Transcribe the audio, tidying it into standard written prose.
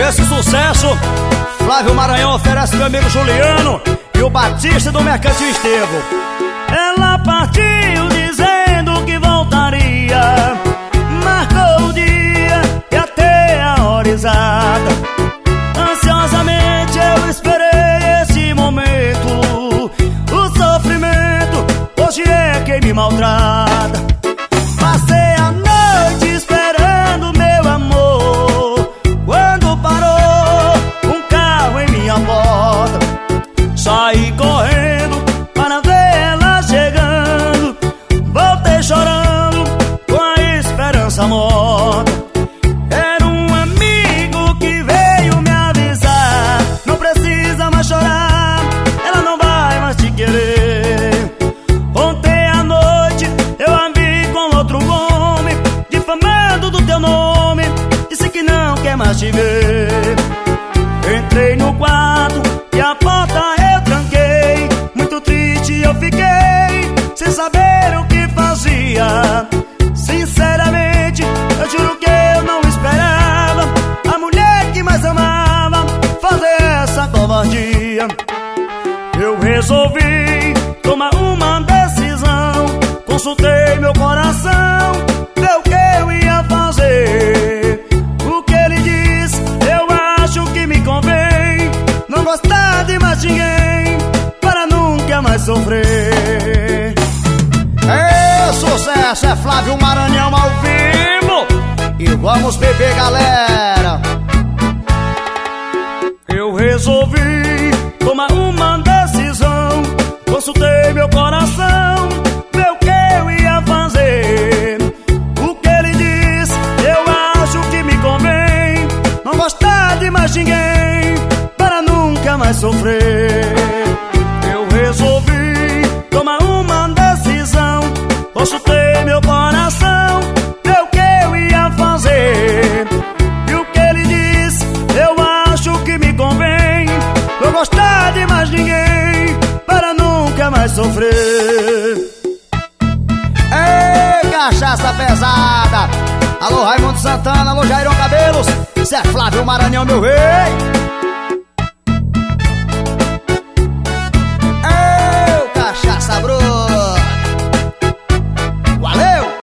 esse sucesso, Flávio Maranhão oferece meu amigo Juliano e o Batista do Mercantil Estevão. Ela partiu dizendo que voltaria, marcou o dia e até a hora exata. Ansiosamente eu esperei esse momento. O sofrimento hoje é quem me maltrata. Passei a noite esperando meu amor. Quando parou um carro em minha porta, saí correndo para ver ela chegando. Voltei chorando com a esperança morta. Era um amigo que veio me avisar: não precisa mais chorar, ela não vai mais te querer. Ontem à noite eu a vi com outro homem, difamando do teu nome, disse que não quer mais te ver. Entrei no quarto e a porta eu tranquei. Muito triste eu fiquei, sem saber o que fazia. Sinceramente, eu juro que eu não esperava a mulher que mais amava fazer essa covardia. Eu resolvi tomar uma decisão, consultei meu coração, ver o que eu ia fazer. O que ele diz, eu acho que me convém. Não gostar de mais ninguém, para nunca mais sofrer. É sucesso, é Flávio Maranhão ao vivo. E vamos beber, galera. Eu resolvi tomar uma decisão, consultei meu coração, ver o que eu ia fazer. O que ele diz, eu acho que me convém. Não gostar de mais ninguém, para nunca mais sofrer. Eu resolvi tomar uma decisão, consultei meu coração, ver o que eu ia fazer. E o que ele diz, eu acho que me convém. Não gostar de mais ninguém, para nunca mais sofrer. Ei, cachaça pesada. Alô Raimundo Santana, alô Jairão Cabelos. Cê é Flávio Maranhão, meu rei.